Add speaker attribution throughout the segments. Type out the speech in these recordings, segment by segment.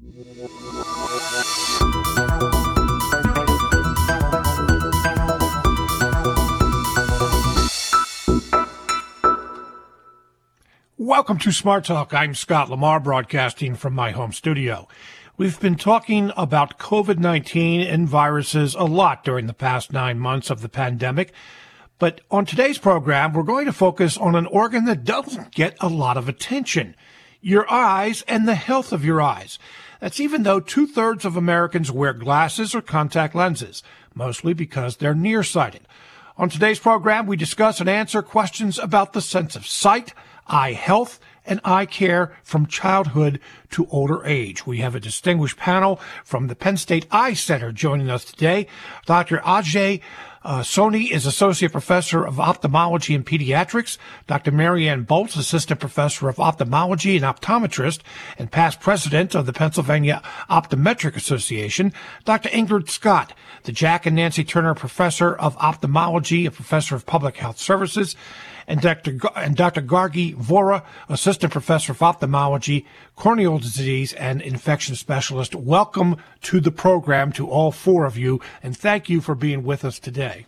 Speaker 1: Welcome to Smart Talk. I'm Scott Lamar, broadcasting from my home studio. We've been talking about COVID-19 and viruses a lot during the past 9 months of the pandemic. But on today's program, we're going to focus on an organ that doesn't get a lot of attention: your eyes and the health of your eyes. That's even though 2/3 of Americans wear glasses or contact lenses, mostly because they're nearsighted. On today's program, we discuss and answer questions about the sense of sight, eye health, and eye care from childhood to older age. We have a distinguished panel from the Penn State Eye Center joining us today. Dr. Ajay Soni is Associate Professor of Ophthalmology and Pediatrics. Dr. Marianne Boltz, Assistant Professor of Ophthalmology and Optometrist and past President of the Pennsylvania Optometric Association. Dr. Ingrid Scott, the Jack and Nancy Turner Professor of Ophthalmology and Professor of Public Health Services. And Dr. Gargi Vora, Assistant Professor of Ophthalmology, Corneal Disease, and Infection Specialist. Welcome to the program to all four of you, and thank you for being with us today.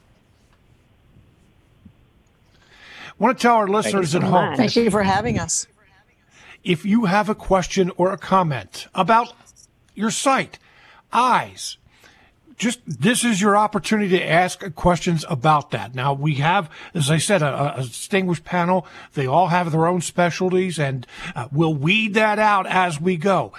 Speaker 1: I want to tell our listeners at home.
Speaker 2: Thank you for having us.
Speaker 1: If you have a question or a comment about your sight, eyes, this is your opportunity to ask questions about that. Now, we have, as I said, a distinguished panel. They all have their own specialties, and we'll weed that out as we go.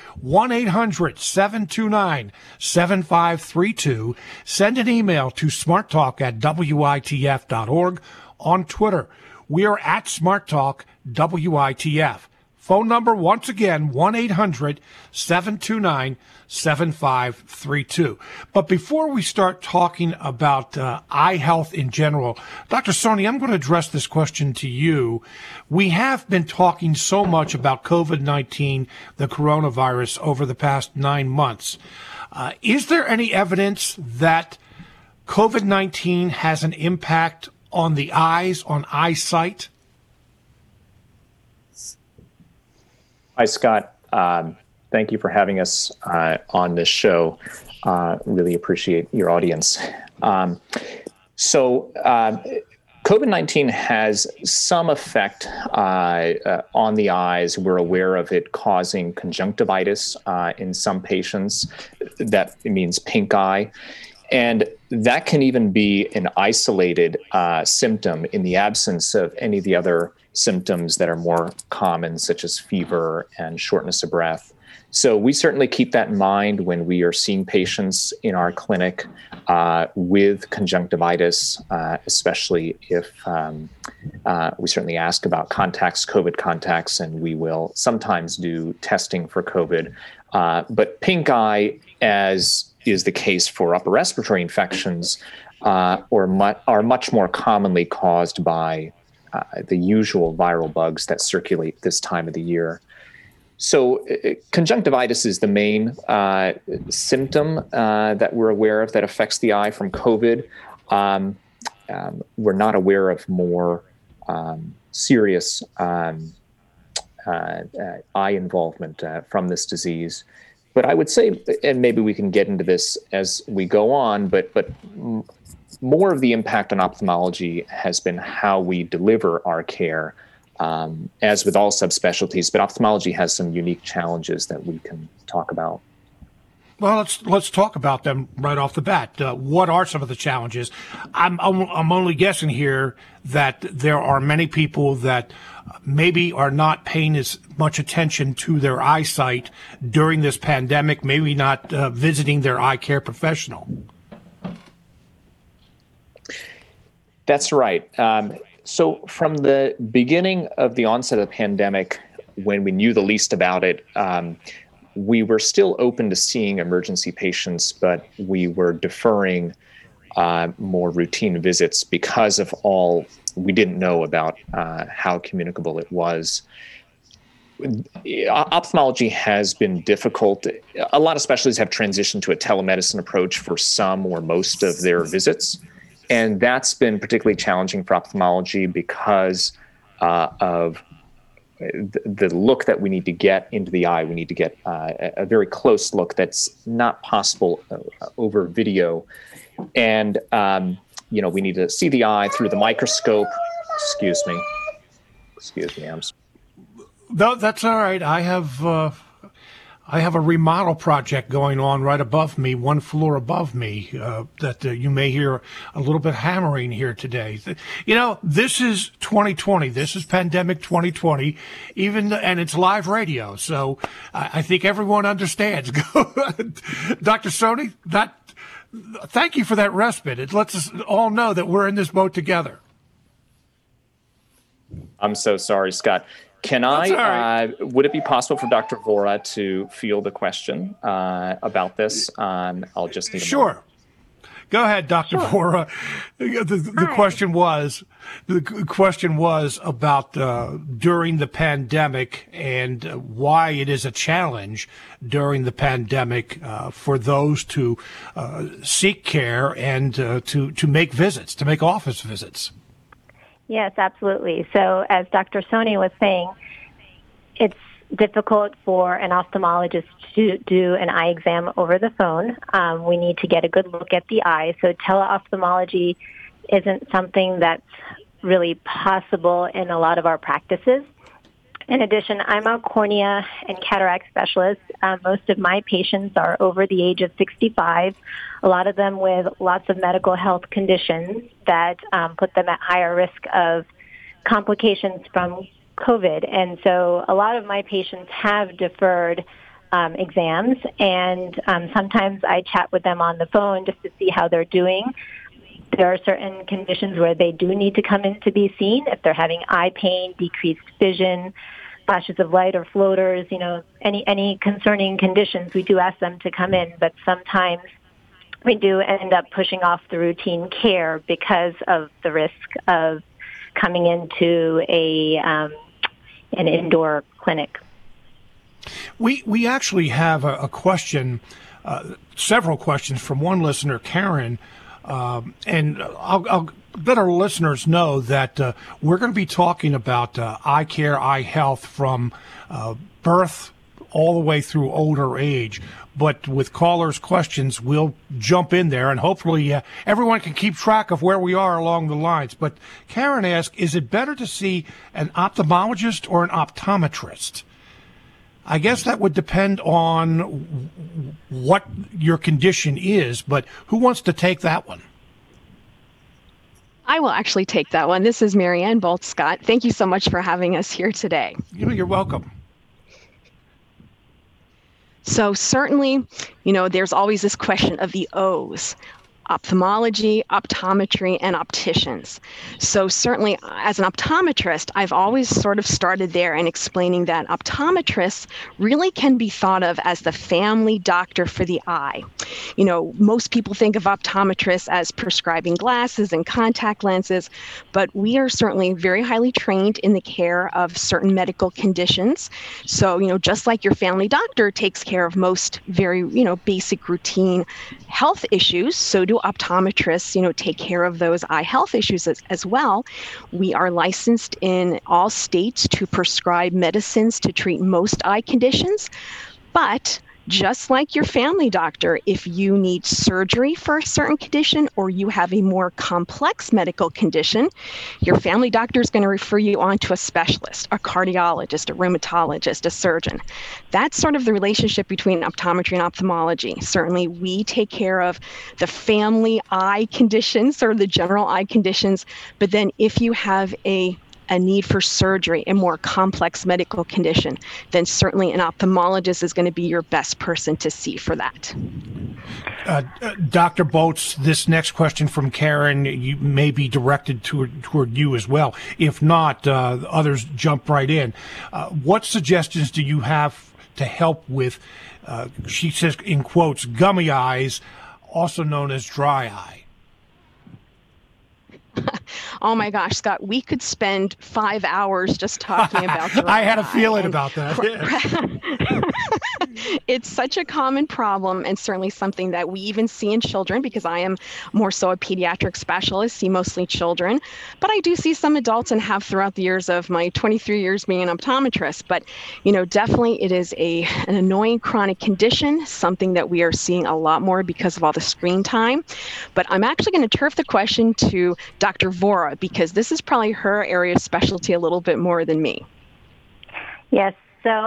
Speaker 1: 1-800-729-7532. Send an email to smarttalk@witf.org. On Twitter, we are at smarttalkwitf. Phone number, once again, 1-800-729-7532. But before we start talking about eye health in general, Dr. Soni, I'm going to address this question to you. We have been talking so much about COVID-19, the coronavirus, over the past 9 months. Is there any evidence that COVID-19 has an impact on the eyes, on eyesight?
Speaker 3: Hi, Scott. Thank you for having us on this show. Really appreciate your audience. COVID-19 has some effect on the eyes. We're aware of it causing conjunctivitis in some patients. That means pink eye. And that can even be an isolated symptom in the absence of any of the other symptoms that are more common, such as fever and shortness of breath. So we certainly keep that in mind when we are seeing patients in our clinic with conjunctivitis, especially if we certainly ask about contacts, COVID contacts, and we will sometimes do testing for COVID. But pink eye, as is the case for upper respiratory infections, are much more commonly caused by the usual viral bugs that circulate this time of the year. So conjunctivitis is the main symptom that we're aware of that affects the eye from COVID. We're not aware of more serious eye involvement from this disease. But I would say, and maybe we can get into this as we go on, but more of the impact on ophthalmology has been how we deliver our care, as with all subspecialties. But ophthalmology has some unique challenges that we can talk about.
Speaker 1: Well, let's talk about them right off the bat. What are some of the challenges? I'm only guessing here that there are many people that maybe are not paying as much attention to their eyesight during this pandemic, maybe not visiting their eye care professional.
Speaker 3: That's right. So from the beginning of the onset of the pandemic, when we knew the least about it, we were still open to seeing emergency patients, but we were deferring more routine visits because of all we didn't know about how communicable it was. Ophthalmology has been difficult. A lot of specialties have transitioned to a telemedicine approach for some or most of their visits. And that's been particularly challenging for ophthalmology because of the look that we need to get into the eye, we need to get a very close look that's not possible over video. And, we need to see the eye through the microscope. Excuse me.
Speaker 1: No, that's all right. I have a remodel project going on right above me, one floor above me, that you may hear a little bit hammering here today. This is 2020. This is pandemic 2020, and it's live radio. So I think everyone understands. Dr. Soni, thank you for that respite. It lets us all know that we're in this boat together.
Speaker 3: I'm so sorry, Scott. Would it be possible for Dr. Vora to field the question about this? I'll just need a moment.
Speaker 1: Sure. Go ahead, Dr. Vora. The question was about during the pandemic and why it is a challenge during the pandemic for those to seek care and to make visits, to make office visits.
Speaker 2: Yes, absolutely. So as Dr. Soni was saying, it's difficult for an ophthalmologist to do an eye exam over the phone. We need to get a good look at the eye. So teleophthalmology isn't something that's really possible in a lot of our practices. In addition, I'm a cornea and cataract specialist. Most of my patients are over the age of 65, a lot of them with lots of medical health conditions that put them at higher risk of complications from COVID. And so a lot of my patients have deferred exams, and sometimes I chat with them on the phone just to see how they're doing. There are certain conditions where they do need to come in to be seen. If they're having eye pain, decreased vision, flashes of light or floaters, any concerning conditions, we do ask them to come in. But sometimes we do end up pushing off the routine care because of the risk of coming into an indoor clinic.
Speaker 1: We actually have a question, several questions from one listener, Karen. And I'll let our listeners know that we're going to be talking about eye care, eye health from birth all the way through older age. But with callers' questions, we'll jump in there, and hopefully everyone can keep track of where we are along the lines. But Karen asked, is it better to see an ophthalmologist or an optometrist? I guess that would depend on what your condition is, but who wants to take that one?
Speaker 4: I will actually take that one. This is Marianne Bolt, Scott. Thank you so much for having us here today.
Speaker 1: You're welcome.
Speaker 4: So certainly, there's always this question of the O's. Ophthalmology, optometry, and opticians. So certainly as an optometrist, I've always sort of started there and explaining that optometrists really can be thought of as the family doctor for the eye. Most people think of optometrists as prescribing glasses and contact lenses, but we are certainly very highly trained in the care of certain medical conditions. So, just like your family doctor takes care of most very, basic routine health issues, so do optometrists, take care of those eye health issues as well. We are licensed in all states to prescribe medicines to treat most eye conditions, but just like your family doctor, if you need surgery for a certain condition or you have a more complex medical condition, your family doctor is going to refer you on to a specialist, a cardiologist, a rheumatologist, a surgeon. That's sort of the relationship between optometry and ophthalmology. Certainly, we take care of the family eye conditions or the general eye conditions, but then if you have a need for surgery, a more complex medical condition, then certainly an ophthalmologist is going to be your best person to see for that.
Speaker 1: Dr. Boltz, this next question from Karen may be directed toward you as well. If not, others jump right in. What suggestions do you have to help with, she says in quotes, gummy eyes, also known as dry eye?
Speaker 4: Oh my gosh, Scott, we could spend 5 hours just talking about dry
Speaker 1: I had a feeling about that.
Speaker 4: It's such a common problem, and certainly something that we even see in children, because I am more so a pediatric specialist, see mostly children. But I do see some adults and have throughout the years of my 23 years being an optometrist. But, definitely it is an annoying chronic condition, something that we are seeing a lot more because of all the screen time. But I'm actually going to turf the question to Dr. Vora, because this is probably her area of specialty a little bit more than me.
Speaker 2: Yes. So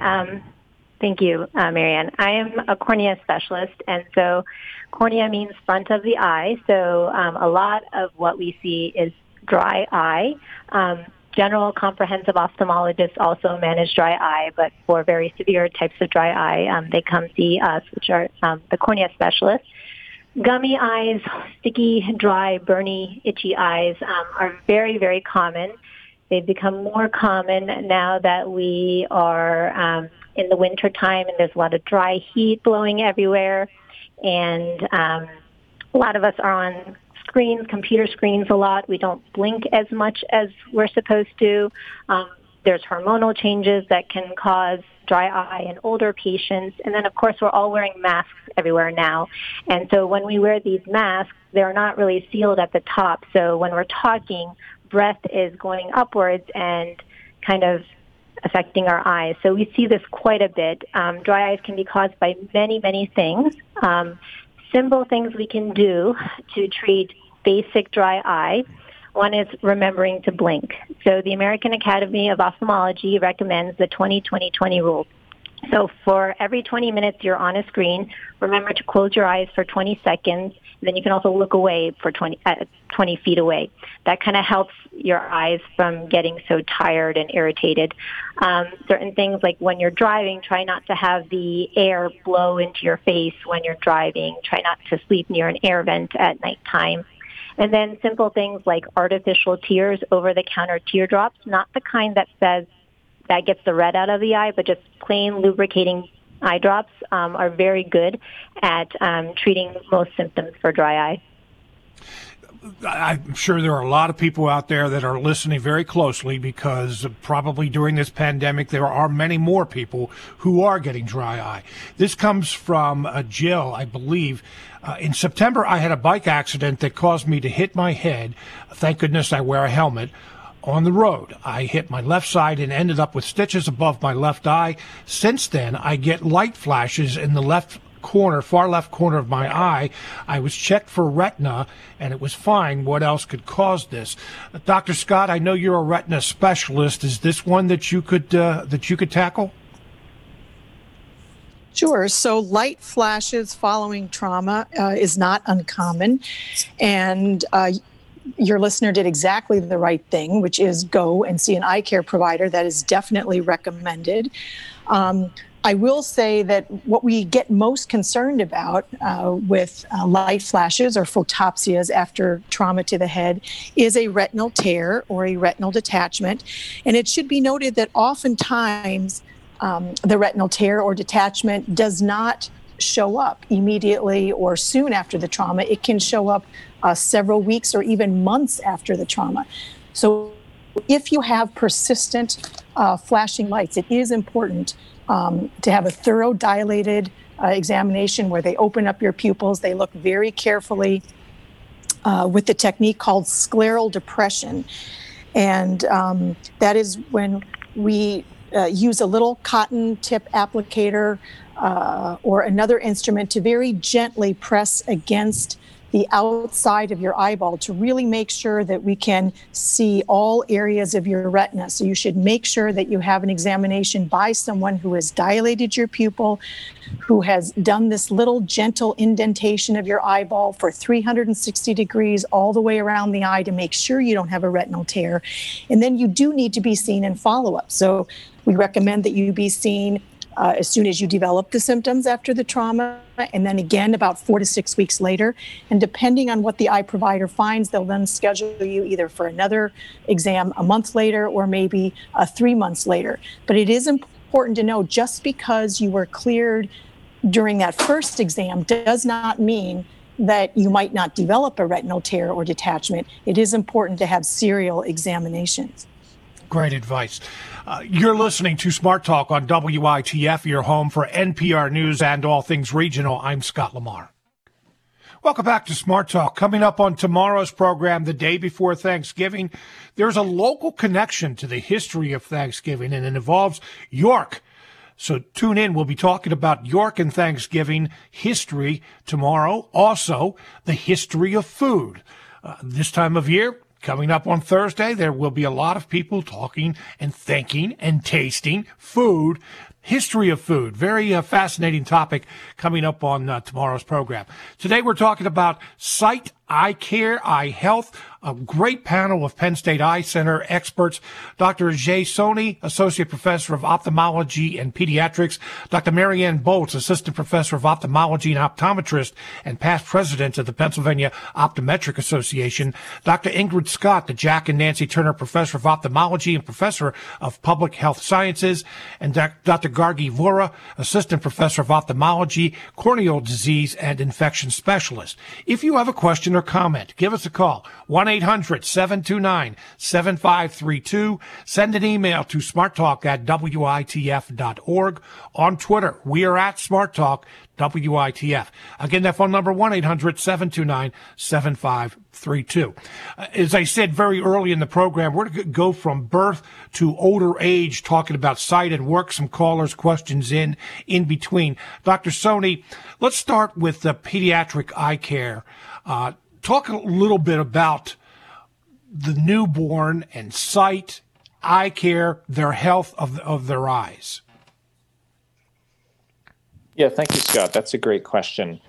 Speaker 2: thank you, Marianne. I am a cornea specialist, and so cornea means front of the eye. So a lot of what we see is dry eye. General comprehensive ophthalmologists also manage dry eye, but for very severe types of dry eye, they come see us, which are the cornea specialists. Gummy eyes, sticky, dry, burny, itchy eyes are very, very common. They've become more common now that we are in the winter time and there's a lot of dry heat blowing everywhere. And a lot of us are on screens, computer screens a lot. We don't blink as much as we're supposed to. There's hormonal changes that can cause dry eye in older patients. And then, of course, we're all wearing masks everywhere now. And so when we wear these masks, they're not really sealed at the top. So when we're talking, breath is going upwards and kind of affecting our eyes. So we see this quite a bit. Dry eyes can be caused by many, many things. Simple things we can do to treat basic dry eye. One is remembering to blink. So the American Academy of Ophthalmology recommends the 20-20-20 rule. So for every 20 minutes you're on a screen, remember to close your eyes for 20 seconds. Then you can also look away for 20 feet away. That kind of helps your eyes from getting so tired and irritated. Certain things like when you're driving, try not to have the air blow into your face when you're driving. Try not to sleep near an air vent at nighttime. And then simple things like artificial tears, over-the-counter teardrops, not the kind that says that gets the red out of the eye, but just plain lubricating eye drops are very good at treating most symptoms for dry eye.
Speaker 1: I'm sure there are a lot of people out there that are listening very closely, because probably during this pandemic there are many more people who are getting dry eye. This comes from Jill, I believe. In September, I had a bike accident that caused me to hit my head. Thank goodness I wear a helmet. On the road, I hit my left side and ended up with stitches above my left eye. Since then, I get light flashes in the far left corner of my eye. I was checked for retina, and it was fine. What else could cause this? Dr. Scott, I know you're a retina specialist. Is this one that you could tackle?
Speaker 5: Sure. So light flashes following trauma is not uncommon, and your listener did exactly the right thing, which is go and see an eye care provider. That is definitely recommended. I will say that what we get most concerned about with light flashes or photopsias after trauma to the head is a retinal tear or a retinal detachment. And it should be noted that oftentimes the retinal tear or detachment does not show up immediately or soon after the trauma. It can show up several weeks or even months after the trauma. So if you have persistent flashing lights, it is important to have a thorough dilated examination where they open up your pupils. They look very carefully with the technique called scleral depression. And that is when we use a little cotton tip applicator or another instrument to very gently press against the outside of your eyeball to really make sure that we can see all areas of your retina. So you should make sure that you have an examination by someone who has dilated your pupil, who has done this little gentle indentation of your eyeball for 360 degrees all the way around the eye to make sure you don't have a retinal tear. And then you do need to be seen in follow-up. So we recommend that you be seen as soon as you develop the symptoms after the trauma, and then again about 4 to 6 weeks later. And depending on what the eye provider finds, they'll then schedule you either for another exam a month later or maybe 3 months later. But it is important to know, just because you were cleared during that first exam does not mean that you might not develop a retinal tear or detachment. It is important to have serial examinations.
Speaker 1: Great advice. You're listening to Smart Talk on WITF, your home for NPR News and all things regional. I'm Scott Lamar. Welcome back to Smart Talk. Coming up on tomorrow's program, the day before Thanksgiving, there's a local connection to the history of Thanksgiving, and it involves York. So tune in. We'll be talking about York and Thanksgiving history tomorrow. Also, the history of food. This time of year, coming up on Thursday, there will be a lot of people talking and thinking and tasting food. History of food. Very fascinating topic coming up on tomorrow's program. Today we're talking about Sight Eye Care, Eye Health, a great panel of Penn State Eye Center experts. Dr. Jay Soni, Associate Professor of Ophthalmology and Pediatrics. Dr. Marianne Boltz, Assistant Professor of Ophthalmology and Optometrist and past President of the Pennsylvania Optometric Association. Dr. Ingrid Scott, the Jack and Nancy Turner Professor of Ophthalmology and Professor of Public Health Sciences. And Dr. Gargi Vora, Assistant Professor of Ophthalmology, Corneal Disease and Infection Specialist. If you have a question or comment, give us a call, 1-800-729-7532. Send an email to smarttalk@witf.org. On Twitter, we are at SmartTalk WITF. Again, that phone number, 1-800-729-7532. As I said very early in the program, we're going to go from birth to older age, talking about sight, and work some callers' questions in between. Dr. Soni, let's start with the pediatric eye care. Talk a little bit about the newborn and sight, eye care, their health of their eyes.
Speaker 3: Yeah, thank you, Scott. That's a great question.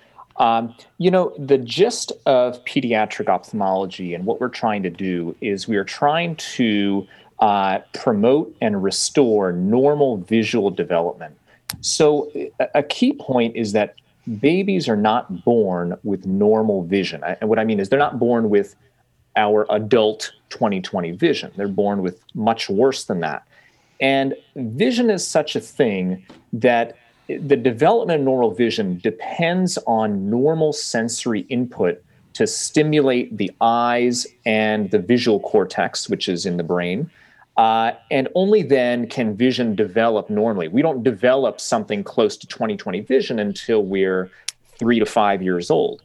Speaker 3: The gist of pediatric ophthalmology and what we're trying to do is we are trying to promote and restore normal visual development. So a key point is that babies are not born with normal vision. And what I mean is they're not born with our adult 20/20 vision. They're born with much worse than that. And vision is such a thing that the development of normal vision depends on normal sensory input to stimulate the eyes and the visual cortex, which is in the brain. And only then can vision develop normally. We don't develop something close to 20/20 vision until we're 3 to 5 years old.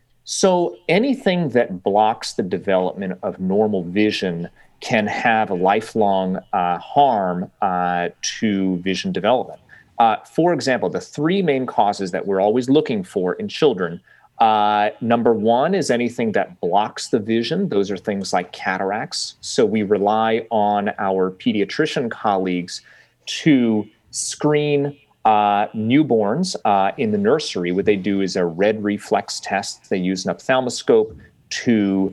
Speaker 3: So anything that blocks the development of normal vision can have a lifelong harm to vision development. For example, the three main causes that we're always looking for in children, number one is anything that blocks the vision. Those are things like cataracts. So we rely on our pediatrician colleagues to screen newborns in the nursery. What they do is a red reflex test. They use an ophthalmoscope to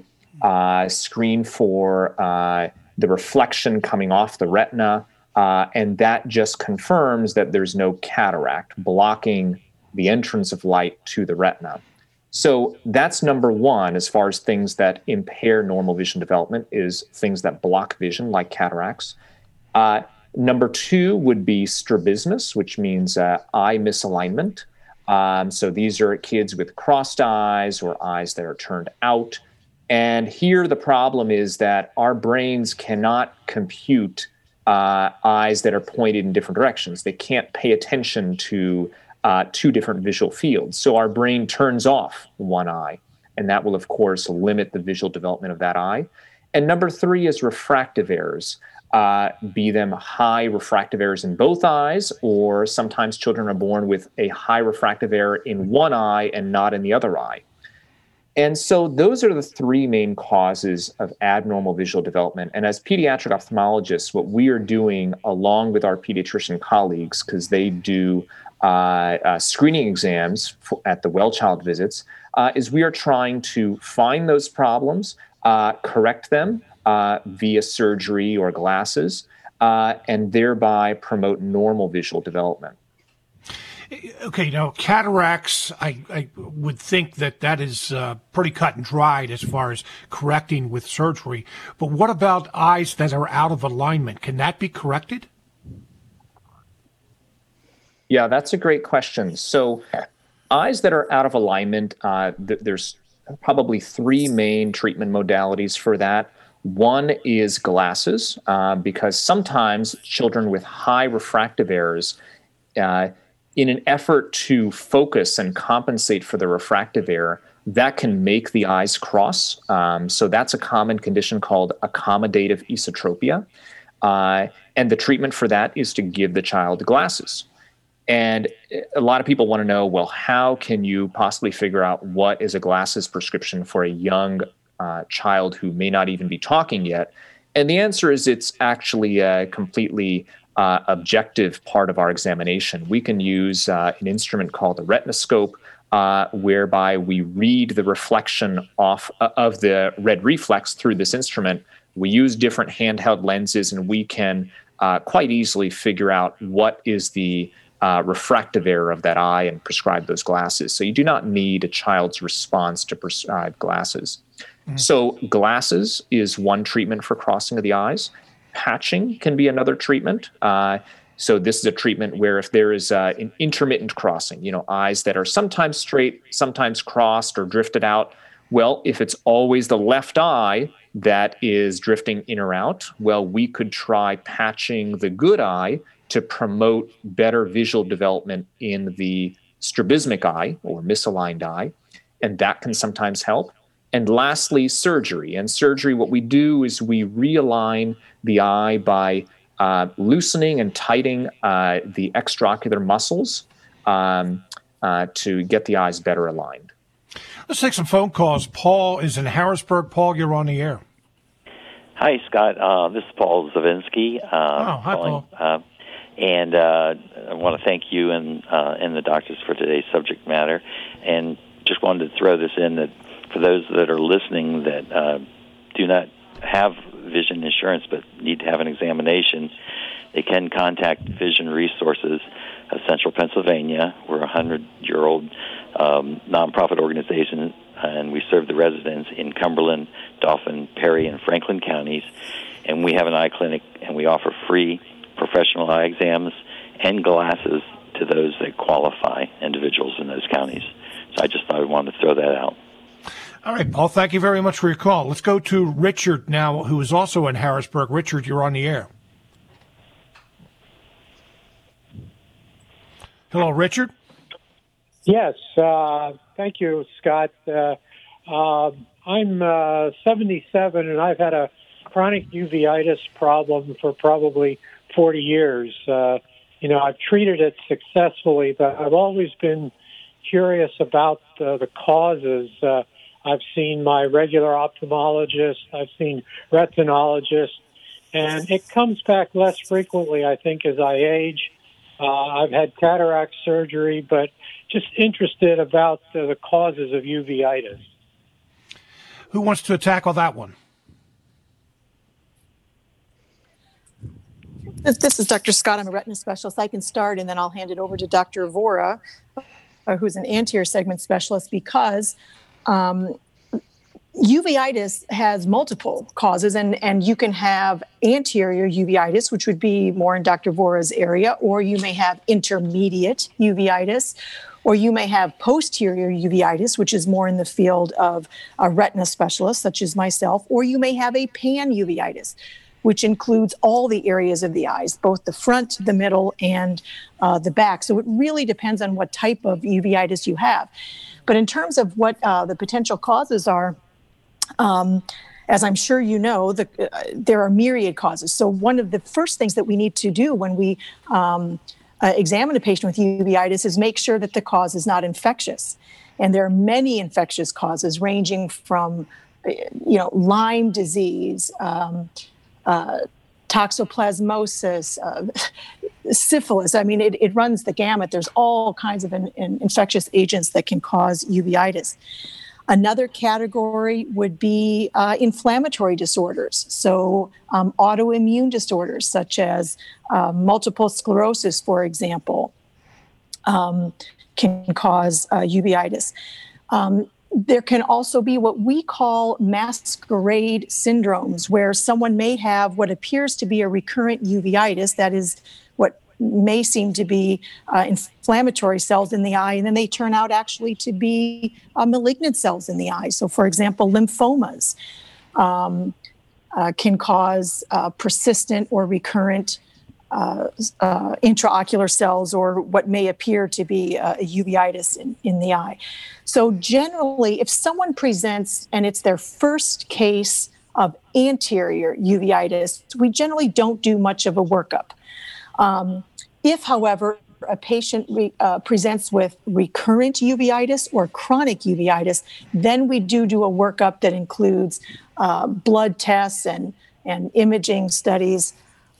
Speaker 3: screen for the reflection coming off the retina. And that just confirms that there's no cataract blocking the entrance of light to the retina. So that's number one as far as things that impair normal vision development, is things that block vision like cataracts. Number two would be strabismus, which means eye misalignment. So these are kids with crossed eyes or eyes that are turned out. And here the problem is that our brains cannot compute eyes that are pointed in different directions. They can't pay attention to two different visual fields. So our brain turns off one eye, and that will, of course, limit the visual development of that eye. And number three is refractive errors, be them high refractive errors in both eyes, or sometimes children are born with a high refractive error in one eye and not in the other eye. And so those are the three main causes of abnormal visual development. And as pediatric ophthalmologists, what we are doing along with our pediatrician colleagues, because they do screening exams at the well child visits, is we are trying to find those problems, correct them via surgery or glasses, and thereby promote normal visual development.
Speaker 1: Okay, now cataracts, I would think that is pretty cut and dried as far as correcting with surgery. But what about eyes that are out of alignment? Can that be corrected?
Speaker 3: Yeah, that's a great question. So eyes that are out of alignment, there's probably three main treatment modalities for that. One is glasses, because sometimes children with high refractive errors, in an effort to focus and compensate for the refractive error, that can make the eyes cross. So that's a common condition called accommodative esotropia. And the treatment for that is to give the child glasses. And a lot of people want to know, well, how can you possibly figure out what is a glasses prescription for a young child who may not even be talking yet? And the answer is it's actually a completely objective part of our examination. We can use an instrument called a retinoscope, whereby we read the reflection of the red reflex through this instrument. We use different handheld lenses, and we can quite easily figure out what is the refractive error of that eye and prescribe those glasses. So you do not need a child's response to prescribe glasses. Mm-hmm. So glasses is one treatment for crossing of the eyes. Patching can be another treatment. So this is a treatment where if there is an intermittent crossing, eyes that are sometimes straight, sometimes crossed or drifted out. Well, if it's always the left eye that is drifting in or out, well, we could try patching the good eye to promote better visual development in the strabismic eye or misaligned eye, and that can sometimes help. And lastly, surgery. And surgery, what we do is we realign the eye by loosening and tightening the extraocular muscles to get the eyes better aligned.
Speaker 1: Let's take some phone calls. Paul is in Harrisburg. Paul, you're on the air.
Speaker 6: Hi, Scott. This is Paul Zavinsky.
Speaker 1: Hi, Paul.
Speaker 6: And I want to thank you and the doctors for today's subject matter. And just wanted to throw this in that for those that are listening that do not have vision insurance but need to have an examination, they can contact Vision Resources of Central Pennsylvania. We're a 100-year-old nonprofit organization, and we serve the residents in Cumberland, Dauphin, Perry, and Franklin counties. And we have an eye clinic, and we offer free professional eye exams and glasses to those that qualify, individuals in those counties. So I just thought I wanted to throw that out.
Speaker 1: All right, Paul, thank you very much for your call. Let's go to Richard now, who is also in Harrisburg. Richard, you're on the air. Hello, Richard.
Speaker 7: Yes, thank you, Scott. I'm 77, and I've had a chronic uveitis problem for probably 40 years. I've treated it successfully, but I've always been curious about the causes. I've seen my regular ophthalmologist, I've seen retinologists, and it comes back less frequently, I think, as I age. I've had cataract surgery, but just interested about the causes of uveitis.
Speaker 1: Who wants to tackle that one?
Speaker 5: This is Dr. Scott. I'm a retina specialist. I can start, and then I'll hand it over to Dr. Vora, who's an anterior segment specialist, because uveitis has multiple causes, and you can have anterior uveitis, which would be more in Dr. Vora's area, or you may have intermediate uveitis, or you may have posterior uveitis, which is more in the field of a retina specialist, such as myself, or you may have a panuveitis, which includes all the areas of the eyes, both the front, the middle, and the back. So it really depends on what type of uveitis you have. But in terms of what the potential causes are, as I'm sure you know, there are myriad causes. So one of the first things that we need to do when we examine a patient with uveitis is make sure that the cause is not infectious. And there are many infectious causes ranging from, Lyme disease, toxoplasmosis, syphilis. I mean, it runs the gamut. There's all kinds of infectious agents that can cause uveitis. Another category would be inflammatory disorders. So autoimmune disorders such as multiple sclerosis, for example, can cause uveitis. There can also be what we call masquerade syndromes, where someone may have what appears to be a recurrent uveitis, that is what may seem to be inflammatory cells in the eye, and then they turn out actually to be malignant cells in the eye. So, for example, lymphomas, can cause persistent or recurrent intraocular cells, or what may appear to be a uveitis in the eye. So generally, if someone presents and it's their first case of anterior uveitis, we generally don't do much of a workup. If, however, a patient presents with recurrent uveitis or chronic uveitis, then we do a workup that includes blood tests and imaging studies.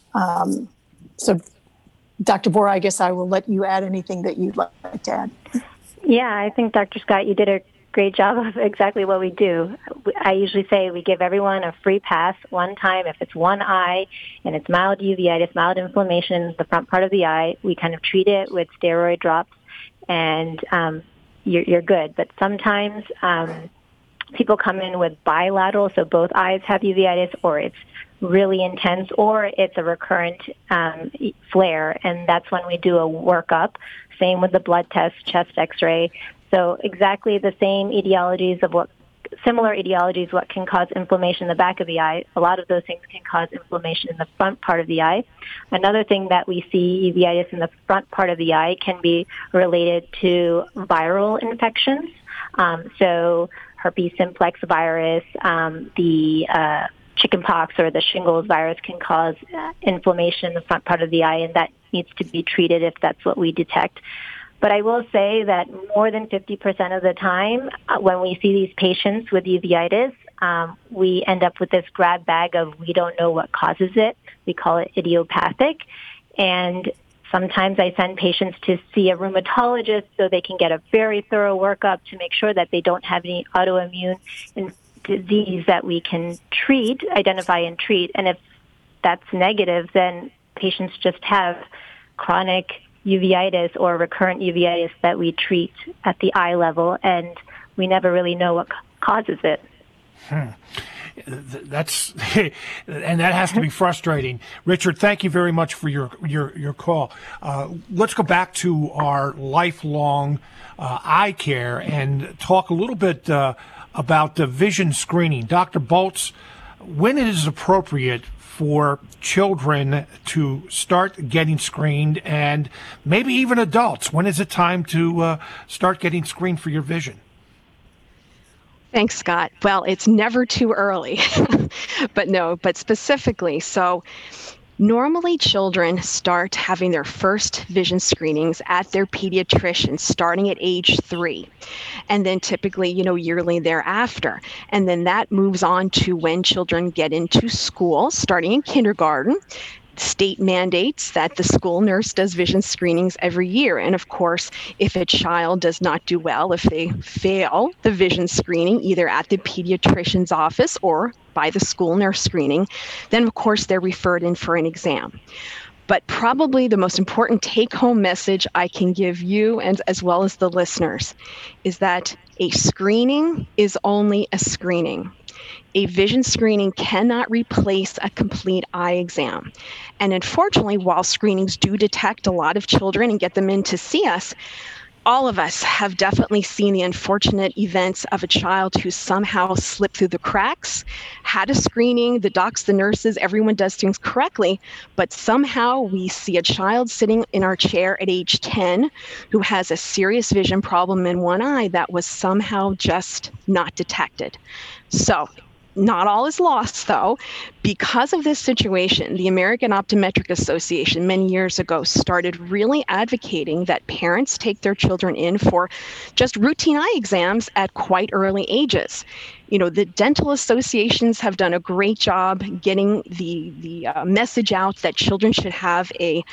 Speaker 5: So, Dr. Bora, I guess I will let you add anything that you'd like to add.
Speaker 2: Yeah, I think, Dr. Scott, you did a great job of exactly what we do. I usually say we give everyone a free pass one time. If it's one eye and it's mild uveitis, mild inflammation in the front part of the eye, we kind of treat it with steroid drops, and you're good. But sometimes people come in with bilateral, so both eyes have uveitis, or it's really intense, or it's a recurrent flare, and that's when we do a workup. Same with the blood test, chest x-ray. So exactly the same etiologies of similar etiologies, what can cause inflammation in the back of the eye. A lot of those things can cause inflammation in the front part of the eye. Another thing that we see, uveitis in the front part of the eye, can be related to viral infections. So herpes simplex virus, the chickenpox or the shingles virus can cause inflammation in the front part of the eye, and that needs to be treated if that's what we detect. But I will say that more than 50% of the time, when we see these patients with uveitis, we end up with this grab bag of we don't know what causes it. We call it idiopathic. And sometimes I send patients to see a rheumatologist so they can get a very thorough workup to make sure that they don't have any autoimmune disease that we can treat, identify and treat. And if that's negative, then patients just have chronic uveitis or recurrent uveitis that we treat at the eye level, and we never really know what causes it.
Speaker 1: That's and that has to be frustrating. Richard, thank you very much for your call. Let's go back to our lifelong eye care and talk a little bit about the vision screening. Dr. Boltz, when it is appropriate for children to start getting screened, and maybe even adults, when is it time to start getting screened for your vision?
Speaker 4: Thanks, Scott. Well, it's never too early, but specifically, so normally children start having their first vision screenings at their pediatrician starting at age 3, and then typically, yearly thereafter. And then that moves on to when children get into school, starting in kindergarten. State mandates that the school nurse does vision screenings every year. And of course, if a child does not do well, if they fail the vision screening, either at the pediatrician's office or by the school nurse screening, then of course they're referred in for an exam. But probably the most important take-home message I can give you, and as well as the listeners, is that a screening is only a screening. A vision screening cannot replace a complete eye exam. And unfortunately, while screenings do detect a lot of children and get them in to see us, all of us have definitely seen the unfortunate events of a child who somehow slipped through the cracks, had a screening, the docs, the nurses, everyone does things correctly, but somehow we see a child sitting in our chair at age 10 who has a serious vision problem in one eye that was somehow just not detected. So, not all is lost, though. Because of this situation, the American Optometric Association many years ago started really advocating that parents take their children in for just routine eye exams at quite early ages. The dental associations have done a great job getting the message out that children should have a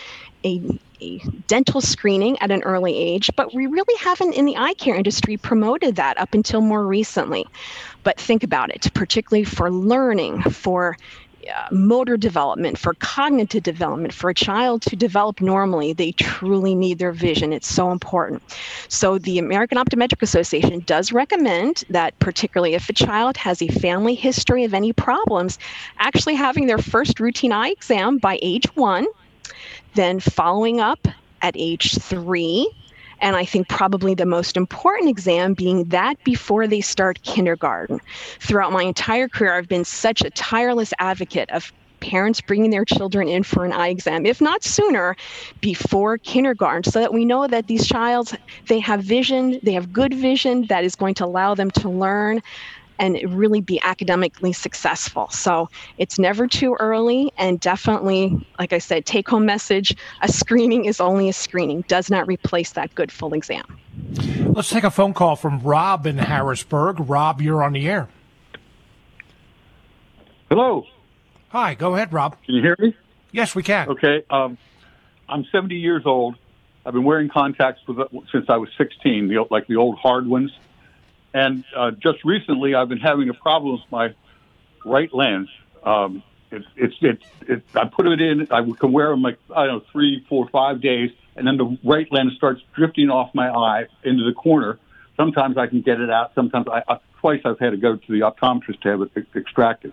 Speaker 4: dental screening at an early age, but we really haven't in the eye care industry promoted that up until more recently. But think about it, particularly for learning, for motor development, for cognitive development, for a child to develop normally, they truly need their vision. It's so important. So the American Optometric Association does recommend that, particularly if a child has a family history of any problems, actually having their first routine eye exam by age 1, then following up at age 3, And I think probably the most important exam being that before they start kindergarten. Throughout my entire career, I've been such a tireless advocate of parents bringing their children in for an eye exam, if not sooner, before kindergarten, so that we know that these childs, they have vision, they have good vision that is going to allow them to learn and really be academically successful. So it's never too early, and definitely, like I said, take-home message, a screening is only a screening, does not replace that good full exam.
Speaker 1: Let's take a phone call from Rob in Harrisburg. Rob, you're on the air.
Speaker 8: Hello.
Speaker 1: Hi, go ahead, Rob.
Speaker 8: Can you hear me?
Speaker 1: Yes, we can.
Speaker 8: Okay. I'm 70 years old. I've been wearing contacts since I was 16, like the old hard ones. And just recently, I've been having a problem with my right lens. I put it in. I can wear them 3, 4, 5 days, and then the right lens starts drifting off my eye into the corner. Sometimes I can get it out. Sometimes twice I've had to go to the optometrist to have it extracted.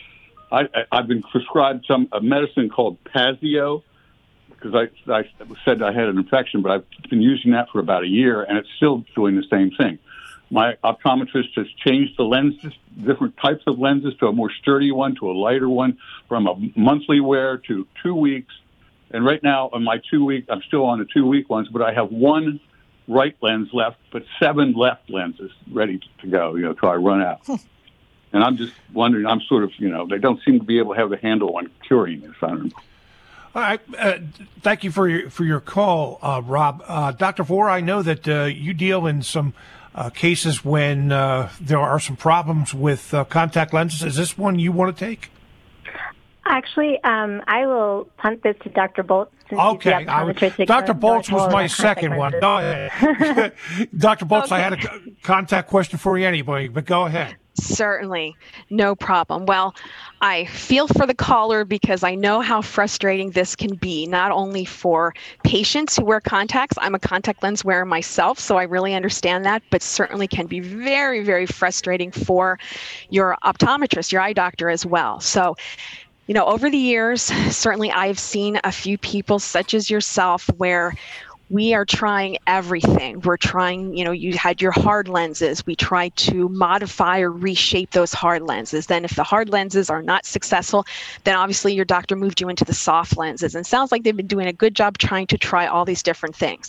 Speaker 8: I've been prescribed a medicine called Pazio because I said I had an infection, but I've been using that for about a year, and it's still doing the same thing. My optometrist has changed the lenses, different types of lenses, to a more sturdy one, to a lighter one, from a monthly wear to 2 weeks. And right now, on my 2 week, I'm still on the 2 week ones, but I have one right lens left, but 7 left lenses ready to go, till I run out. And I'm just wondering, I'm sort of, they don't seem to be able to have a handle on curing this. I don't know.
Speaker 1: All right. Thank you for your call, Rob. Dr. Vora, I know that you deal in some cases when there are some problems with contact lenses. Is this one you want to take?
Speaker 2: Actually, I will punt this to Dr. Bolts.
Speaker 1: Okay. Dr. Bolts was my second one. Go ahead. Dr. Bolts, okay. I had a contact question for you anyway, but go ahead.
Speaker 4: Certainly. No problem. Well, I feel for the caller because I know how frustrating this can be, not only for patients who wear contacts. I'm a contact lens wearer myself, so I really understand that, but certainly can be very, very frustrating for your optometrist, your eye doctor as well. So, over the years, certainly I've seen a few people such as yourself where we are trying everything. We're trying, you had your hard lenses. We try to modify or reshape those hard lenses. Then if the hard lenses are not successful, then obviously your doctor moved you into the soft lenses. And it sounds like they've been doing a good job trying to try all these different things.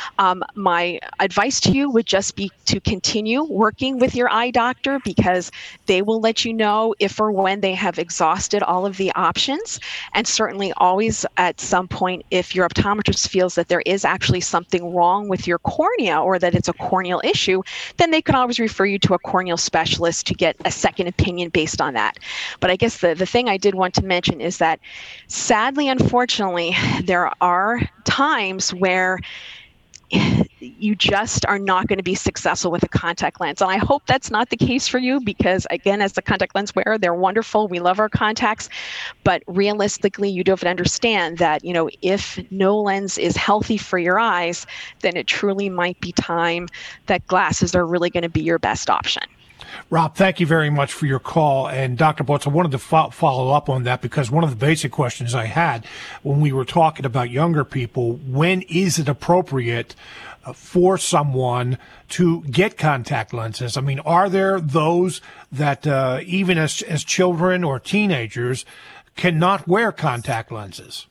Speaker 4: My advice to you would just be to continue working with your eye doctor, because they will let you know if or when they have exhausted all of the options. And certainly always at some point, if your optometrist feels that there is actually something wrong with your cornea or that it's a corneal issue, then they can always refer you to a corneal specialist to get a second opinion based on that. But I guess the thing I did want to mention is that sadly, unfortunately, there are times where you just are not going to be successful with a contact lens. And I hope that's not the case for you, because again, as the contact lens wearer, they're wonderful. We love our contacts. But realistically, you do have to understand that, if no lens is healthy for your eyes, then it truly might be time that glasses are really going to be your best option.
Speaker 1: Rob, thank you very much for your call. And Dr. Bolts, I wanted to follow up on that, because one of the basic questions I had when we were talking about younger people, when is it appropriate for someone to get contact lenses? I mean, are there those that even as children or teenagers cannot wear contact lenses?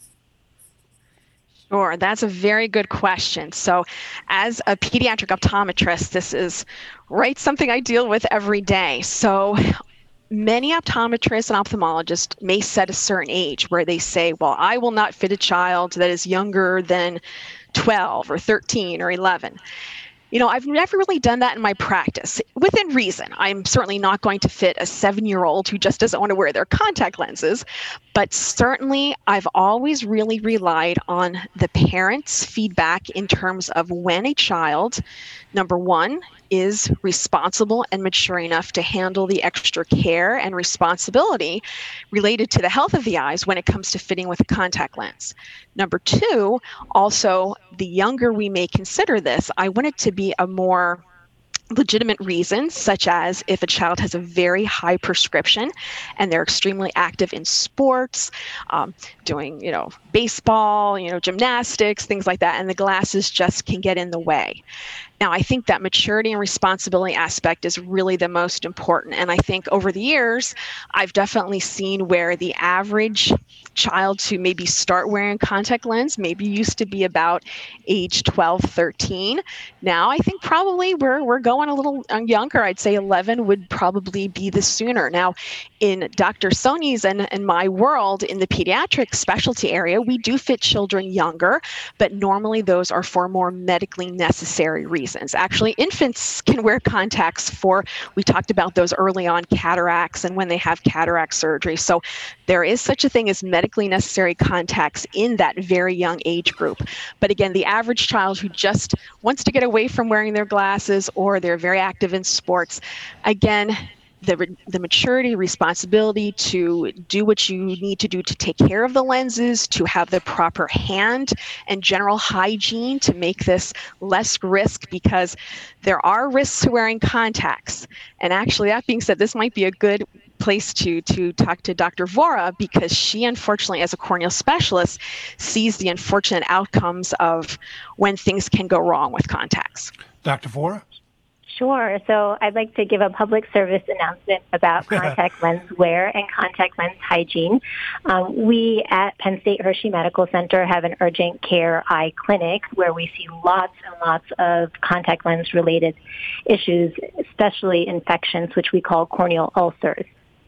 Speaker 4: Sure, that's a very good question. So as a pediatric optometrist, this is something I deal with every day. So many optometrists and ophthalmologists may set a certain age where they say, well, I will not fit a child that is younger than 12 or 13 or 11. I've never really done that in my practice, within reason. I'm certainly not going to fit a 7-year-old who just doesn't want to wear their contact lenses, but certainly I've always really relied on the parents' feedback in terms of when a child, number one, is responsible and mature enough to handle the extra care and responsibility related to the health of the eyes when it comes to fitting with a contact lens. Number two, also, the younger we may consider this, I want it to be a more legitimate reasons, such as if a child has a very high prescription and they're extremely active in sports, doing, baseball, gymnastics, things like that, and the glasses just can get in the way. Now, I think that maturity and responsibility aspect is really the most important. And I think over the years, I've definitely seen where the average child to maybe start wearing contact lens maybe used to be about age 12, 13. Now, I think probably we're going a little younger. I'd say 11 would probably be the sooner. Now, in Dr. Soni's and my world, in the pediatric specialty area, we do fit children younger, but normally those are for more medically necessary reasons. Actually, infants can wear contacts we talked about those early on, cataracts and when they have cataract surgery. So there is such a thing as medically necessary contacts in that very young age group. But again, the average child who just wants to get away from wearing their glasses or they're very active in sports, again, the maturity, responsibility to do what you need to do to take care of the lenses, to have the proper hand and general hygiene to make this less risk, because there are risks to wearing contacts. And actually, that being said, this might be a good place to talk to Dr. Vora, because she, unfortunately, as a corneal specialist, sees the unfortunate outcomes of when things can go wrong with contacts.
Speaker 1: Dr. Vora?
Speaker 2: Sure. So I'd like to give a public service announcement about contact lens wear and contact lens hygiene. We at Penn State Hershey Medical Center have an urgent care eye clinic where we see lots and lots of contact lens related issues, especially infections, which we call corneal ulcers.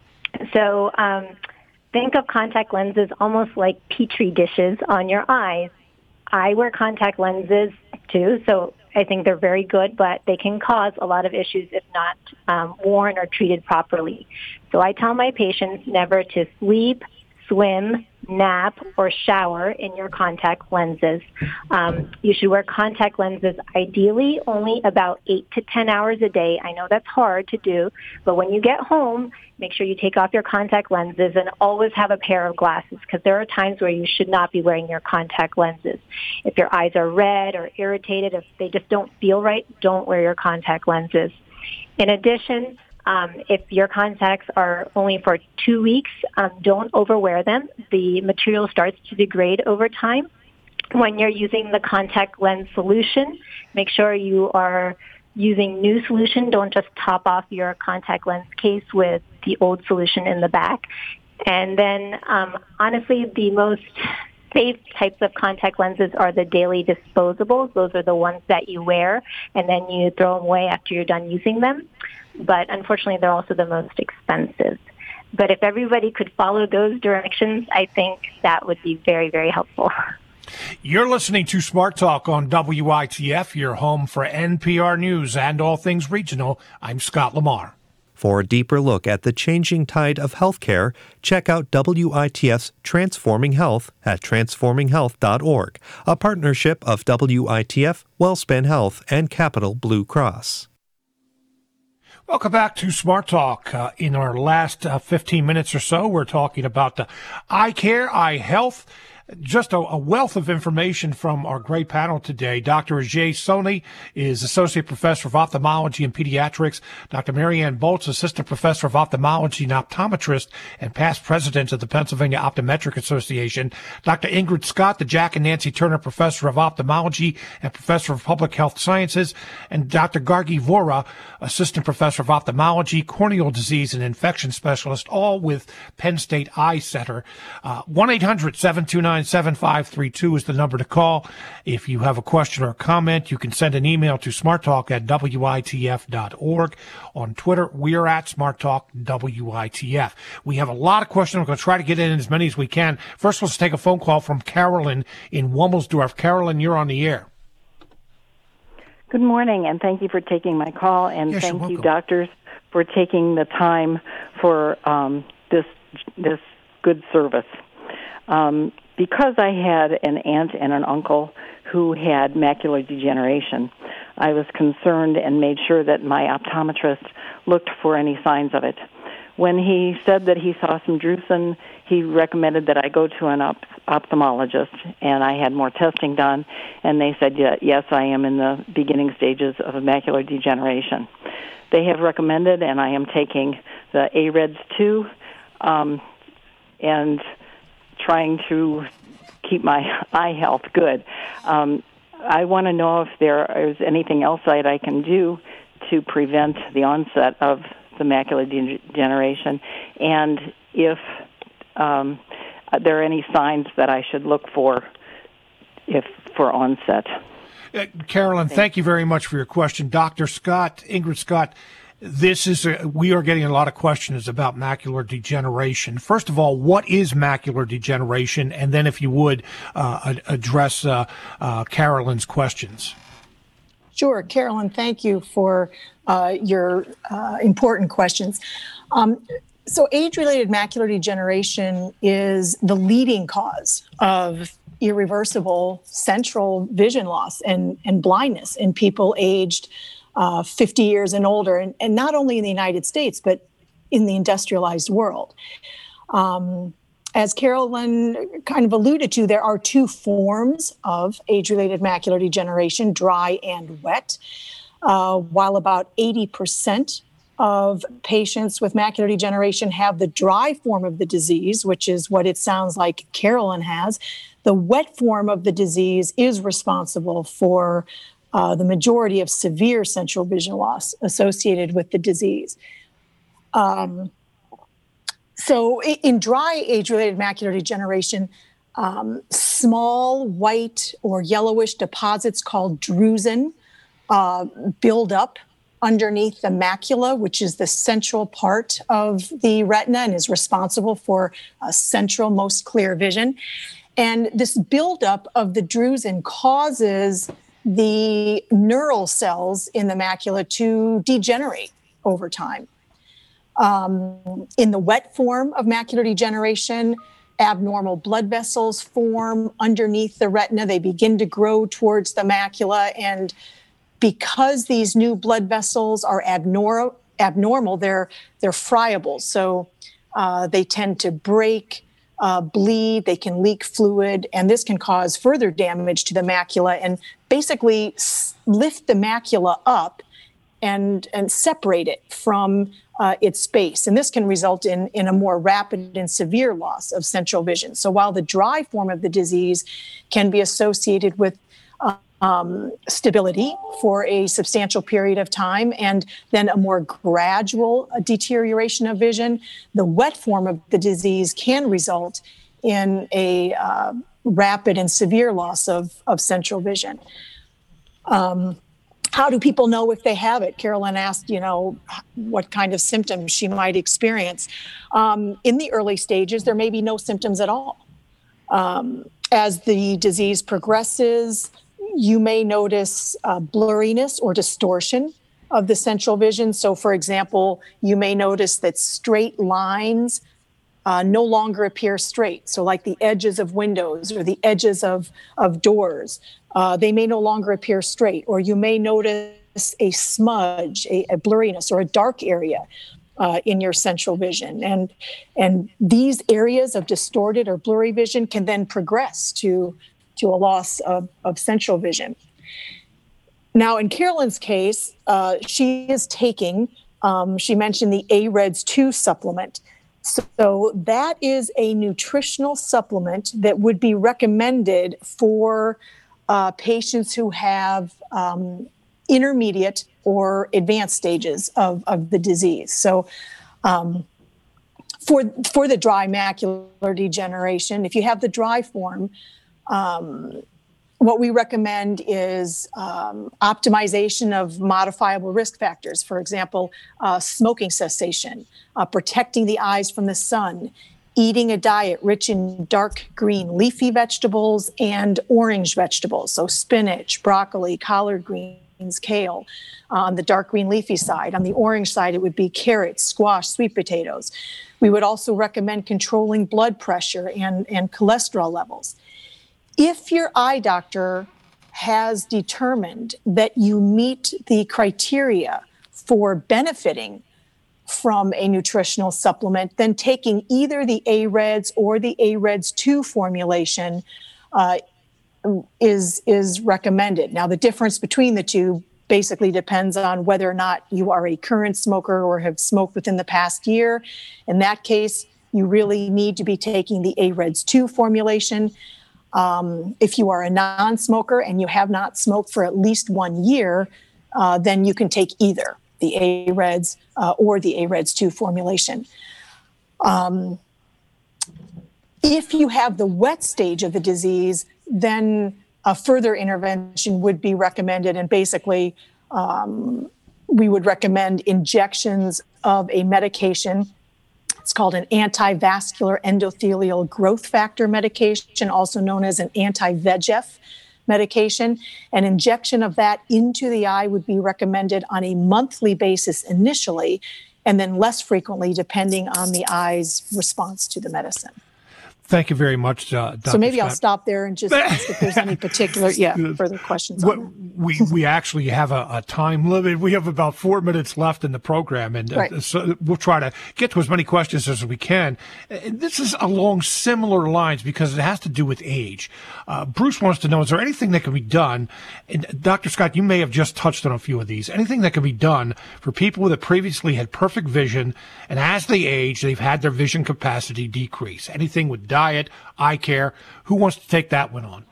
Speaker 2: So think of contact lenses almost like petri dishes on your eyes. I wear contact lenses too, so I think they're very good, but they can cause a lot of issues if not worn or treated properly. So I tell my patients never to sleep, swim, nap, or shower in your contact lenses. You should wear contact lenses ideally only about 8 to 10 hours a day. I know that's hard to do, but when you get home, make sure you take off your contact lenses and always have a pair of glasses, because there are times where you should not be wearing your contact lenses. If your eyes are red or irritated, if they just don't feel right, don't wear your contact lenses. In addition, if your contacts are only for 2 weeks, don't overwear them. The material starts to degrade over time. When you're using the contact lens solution, make sure you are using new solution. Don't just top off your contact lens case with the old solution in the back. And then, honestly, the most safe types of contact lenses are the daily disposables. Those are the ones that you wear and then you throw them away after you're done using them. But unfortunately, they're also the most expensive. But if everybody could follow those directions, I think that would be very, very helpful.
Speaker 1: You're listening to Smart Talk on WITF, your home for NPR News and all things regional. I'm Scott Lamar.
Speaker 9: For a deeper look at the changing tide of healthcare, check out WITF's Transforming Health at transforminghealth.org, a partnership of WITF, WellSpan Health, and Capital Blue Cross.
Speaker 1: Welcome back to Smart Talk. In our last 15 minutes or so, we're talking about the eye care, eye health. Just a wealth of information from our great panel today. Dr. Ajay Soni is Associate Professor of Ophthalmology and Pediatrics. Dr. Marianne Boltz, Assistant Professor of Ophthalmology and Optometrist and past President of the Pennsylvania Optometric Association. Dr. Ingrid Scott, the Jack and Nancy Turner Professor of Ophthalmology and Professor of Public Health Sciences. And Dr. Gargi Vora, Assistant Professor of Ophthalmology, Corneal Disease and Infection Specialist, all with Penn State Eye Center. 1-800-729-7532 is the number to call. If you have a question or a comment, you can send an email to smarttalk@witf.org. On Twitter, we are at smarttalkwitf. We have a lot of questions. We're going to try to get in as many as we can. First, let's take a phone call from Carolyn in Womelsdorf. Carolyn, you're on the air.
Speaker 10: Good morning, and thank you for taking my call, and
Speaker 1: yes,
Speaker 10: thank you, doctors, for taking the time for this good service. Because I had an aunt and an uncle who had macular degeneration, I was concerned and made sure that my optometrist looked for any signs of it. when he said that he saw some drusen, he recommended that I go to an ophthalmologist, and I had more testing done, and they said, yes, I am in the beginning stages of macular degeneration. They have recommended, and I am taking the AREDS2 and trying to keep my eye health good. I want to know if there is anything else that I can do to prevent the onset of the macular degeneration, and if there are any signs that I should look for for onset.
Speaker 1: Carolyn, thank you very much for your question. Dr. Scott, Ingrid Scott, we are getting a lot of questions about macular degeneration. First of all, what is macular degeneration? And then if you would address Carolyn's questions.
Speaker 5: Sure, Carolyn, thank you for your important questions. So age-related macular degeneration is the leading cause of irreversible central vision loss and blindness in people aged 50 years and older, and not only in the United States, but in the industrialized world. As Carolyn kind of alluded to, there are two forms of age-related macular degeneration, dry and wet. While about 80% of patients with macular degeneration have the dry form of the disease, which is what it sounds like Carolyn has, the wet form of the disease is responsible for the majority of severe central vision loss associated with the disease. So in dry age-related macular degeneration, small white or yellowish deposits called drusen build up underneath the macula, which is the central part of the retina and is responsible for central most clear vision. And this buildup of the drusen causes the neural cells in the macula to degenerate over time. In the wet form of macular degeneration, abnormal blood vessels form underneath the retina. They begin to grow towards the macula, and because these new blood vessels are abnormal, they're friable. So they tend to break, bleed, they can leak fluid, and this can cause further damage to the macula and basically lift the macula up and separate it from its space. And this can result in a more rapid and severe loss of central vision. So while the dry form of the disease can be associated with stability for a substantial period of time and then a more gradual deterioration of vision, the wet form of the disease can result in a rapid and severe loss of central vision. How do people know if they have it? Carolyn asked, what kind of symptoms she might experience. In the early stages, there may be no symptoms at all. As the disease progresses, you may notice blurriness or distortion of the central vision. So, for example, you may notice that straight lines no longer appear straight. So like the edges of windows or the edges of doors, they may no longer appear straight. Or you may notice a smudge, a blurriness, or a dark area in your central vision. And these areas of distorted or blurry vision can then progress to a loss of central vision. Now, in Carolyn's case, she is taking, she mentioned the AREDS2 supplement. So that is a nutritional supplement that would be recommended for patients who have intermediate or advanced stages of the disease. So for the dry macular degeneration, if you have the dry form, what we recommend is optimization of modifiable risk factors. For example, smoking cessation, protecting the eyes from the sun, eating a diet rich in dark green leafy vegetables and orange vegetables, so spinach, broccoli, collard greens, kale. On the dark green leafy side. On the orange side, it would be carrots, squash, sweet potatoes. We would also recommend controlling blood pressure and cholesterol levels. If your eye doctor has determined that you meet the criteria for benefiting from a nutritional supplement, then taking either the AREDS or the AREDS 2 formulation is recommended. Now, the difference between the two basically depends on whether or not you are a current smoker or have smoked within the past year. In that case, you really need to be taking the AREDS 2 formulation. If you are a non-smoker and you have not smoked for at least 1 year, then you can take either the AREDS or the AREDS 2 formulation. If you have the wet stage of the disease, then a further intervention would be recommended. And basically, we would recommend injections of a medication. It's called an anti-vascular endothelial growth factor medication, also known as an anti-VEGF medication. An injection of that into the eye would be recommended on a monthly basis initially, and then less frequently depending on the eye's response to the medicine.
Speaker 1: Thank you very much, Dr.
Speaker 5: So maybe
Speaker 1: Scott.
Speaker 5: I'll stop there and just ask if there's any particular, further questions on that.
Speaker 1: We actually have a time limit. We have about 4 minutes left in the program, and
Speaker 5: Right.
Speaker 1: so we'll try to get to as many questions as we can. And this is along similar lines because it has to do with age. Bruce wants to know, is there anything that can be done? And Dr. Scott, you may have just touched on a few of these. Anything that can be done for people that previously had perfect vision, and as they age, they've had their vision capacity decrease? Anything with diet, eye care? Who wants to take that one on?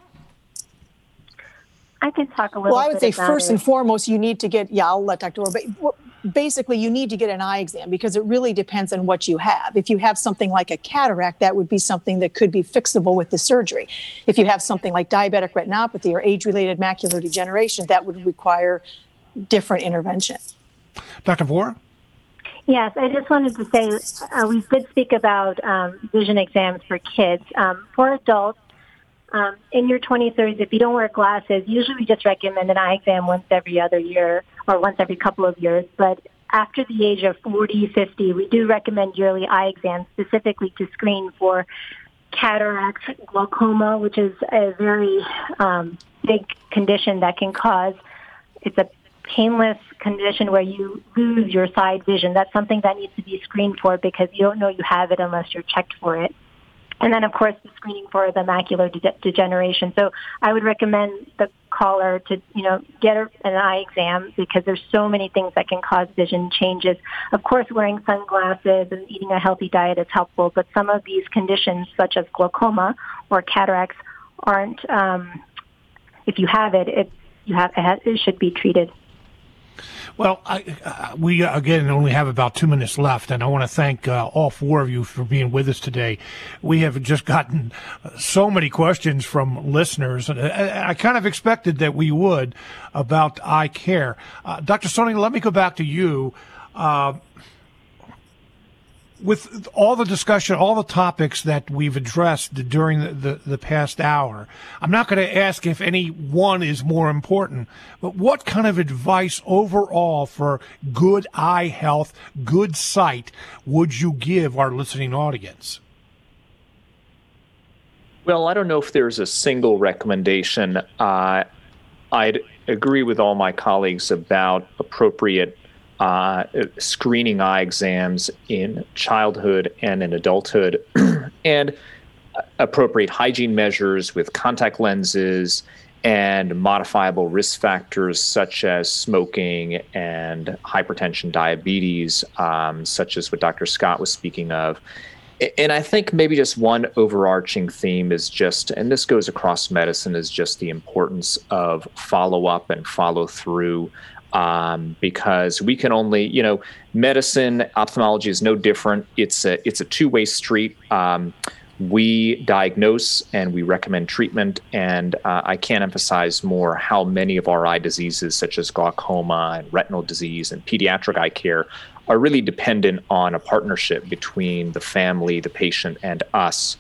Speaker 2: I can talk a little bit.
Speaker 5: Well, I would say
Speaker 2: about
Speaker 5: first
Speaker 2: it.
Speaker 5: and foremost, you need to get, I'll let Dr. Orr, but basically you need to get an eye exam because it really depends on what you have. If you have something like a cataract, that would be something that could be fixable with the surgery. If you have something like diabetic retinopathy or age-related macular degeneration, that would require different intervention.
Speaker 1: Dr. Vora?
Speaker 2: Yes, I just wanted to say we did speak about vision exams for kids. For adults, in your 20s, 30s, if you don't wear glasses, usually we just recommend an eye exam once every other year or once every couple of years. But after the age of 40, 50, we do recommend yearly eye exams specifically to screen for cataracts, glaucoma, which is a very big condition that can cause, it's a painless condition where you lose your side vision. That's something that needs to be screened for because you don't know you have it unless you're checked for it. And then, of course, the screening for the macular degeneration. So I would recommend the caller to, get an eye exam because there's so many things that can cause vision changes. Of course, wearing sunglasses and eating a healthy diet is helpful, but some of these conditions, such as glaucoma or cataracts, aren't, if you have it, it should be treated.
Speaker 1: Well, we, again, only have about 2 minutes left, and I want to thank all four of you for being with us today. We have just gotten so many questions from listeners, and I kind of expected that we would about eye care. Dr. Soni, let me go back to you. With all the discussion, all the topics that we've addressed during the past hour, I'm not going to ask if any one is more important, but what kind of advice overall for good eye health, good sight, would you give our listening audience?
Speaker 3: Well, I don't know if there's a single recommendation. I'd agree with all my colleagues about appropriate screening eye exams in childhood and in adulthood, and appropriate hygiene measures with contact lenses and modifiable risk factors such as smoking and hypertension, diabetes, such as what Dr. Scott was speaking of. And I think maybe just one overarching theme is just, and this goes across medicine, is just the importance of follow-up and follow-through. Because we can only, medicine, ophthalmology is no different. It's a two-way street. We diagnose and we recommend treatment, and I can't emphasize more how many of our eye diseases, such as glaucoma and retinal disease and pediatric eye care, are really dependent on a partnership between the family, the patient, and us.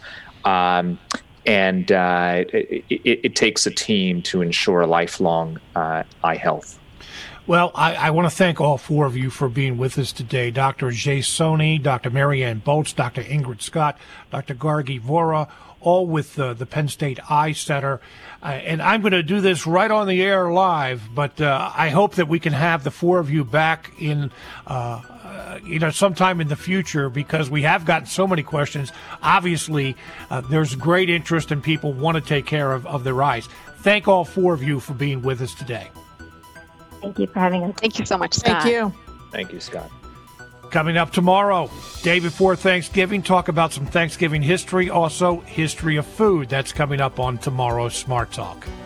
Speaker 3: It takes a team to ensure lifelong eye health.
Speaker 1: Well, I want to thank all four of you for being with us today. Dr. Jay Soni, Dr. Marianne Boltz, Dr. Ingrid Scott, Dr. Gargi Vora, all with the Penn State Eye Center. And I'm going to do this right on the air live, but I hope that we can have the four of you back in sometime in the future, because we have gotten so many questions. Obviously, there's great interest in people want to take care of their eyes. Thank all four of you for being with us today.
Speaker 2: Thank you for having us.
Speaker 4: Thank you so much, Scott.
Speaker 5: Thank you.
Speaker 3: Thank you, Scott.
Speaker 1: Coming up tomorrow, day before Thanksgiving, talk about some Thanksgiving history, also history of food. That's coming up on tomorrow's Smart Talk.